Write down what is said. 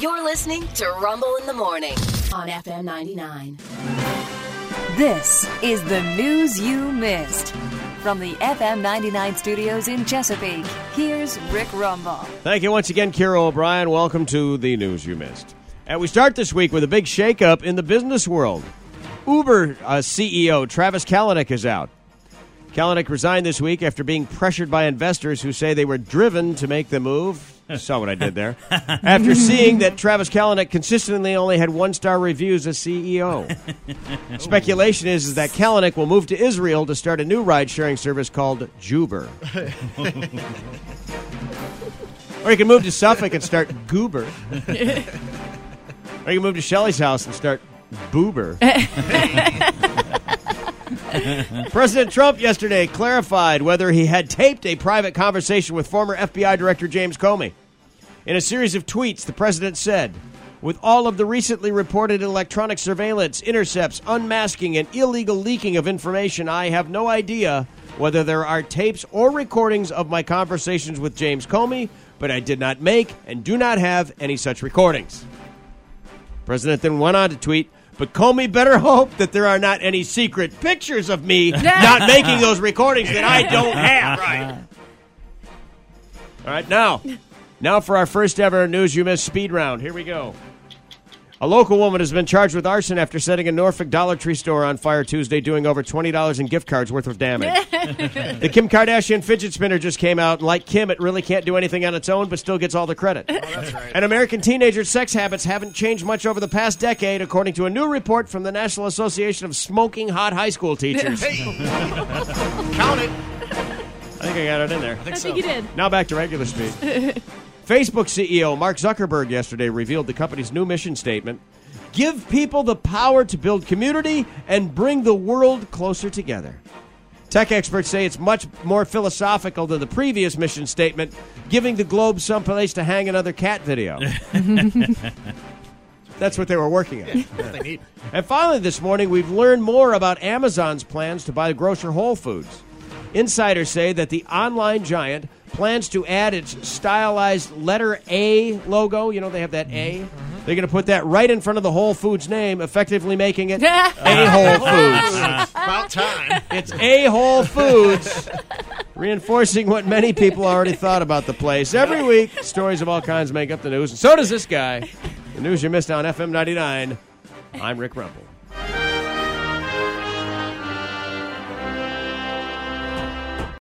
You're listening to Rumble in the Morning on FM 99. This is the news you missed. From the FM 99 studios in Chesapeake, here's Rick Rumble. Thank you once again, Kira O'Brien. Welcome to the news you missed. And we start this week with a big shakeup in the business world. Uber CEO Travis Kalanick is out. Kalanick resigned this week after being pressured by investors who say they were driven to make the move. Saw what I did there. After seeing that Travis Kalanick consistently only had one-star reviews as CEO. Speculation is that Kalanick will move to Israel to start a new ride-sharing service called Juber. Or you can move to Suffolk and start Goober. Or you can move to Shelley's house and start Boober. President Trump yesterday clarified whether he had taped a private conversation with former FBI Director James Comey. In a series of tweets, the president said, "With all of the recently reported electronic surveillance, intercepts, unmasking, and illegal leaking of information, I have no idea whether there are tapes or recordings of my conversations with James Comey, but I did not make and do not have any such recordings." The president then went on to tweet, "But Comey better hope that there are not any secret pictures of me not making those recordings that I don't have." Right. All right, now for our first ever News You Missed speed round. Here we go. A local woman has been charged with arson after setting a Norfolk Dollar Tree store on fire Tuesday, doing over $20 in gift cards worth of damage. The Kim Kardashian fidget spinner just came out, and like Kim, it really can't do anything on its own, but still gets all the credit. Oh, that's right. And American teenagers' sex habits haven't changed much over the past decade, according to a new report from the National Association of Smoking Hot High School Teachers. Count it. I think I got it in there. I think you did. Now back to regular speed. Facebook CEO Mark Zuckerberg yesterday revealed the company's new mission statement: "Give people the power to build community and bring the world closer together." Tech experts say it's much more philosophical than the previous mission statement, "Giving the globe someplace to hang another cat video." That's what they were working on. What they need. And finally this morning, we've learned more about Amazon's plans to buy grocer Whole Foods. Insiders say that the online giant plans to add its stylized letter A logo. You know, they have that A. They're going to put that right in front of the Whole Foods name, effectively making it A Whole Foods. About time. It's A Whole Foods, reinforcing what many people already thought about the place. Every week, stories of all kinds make up the news, and so does this guy. The news you missed on FM 99. I'm Rick Rumble.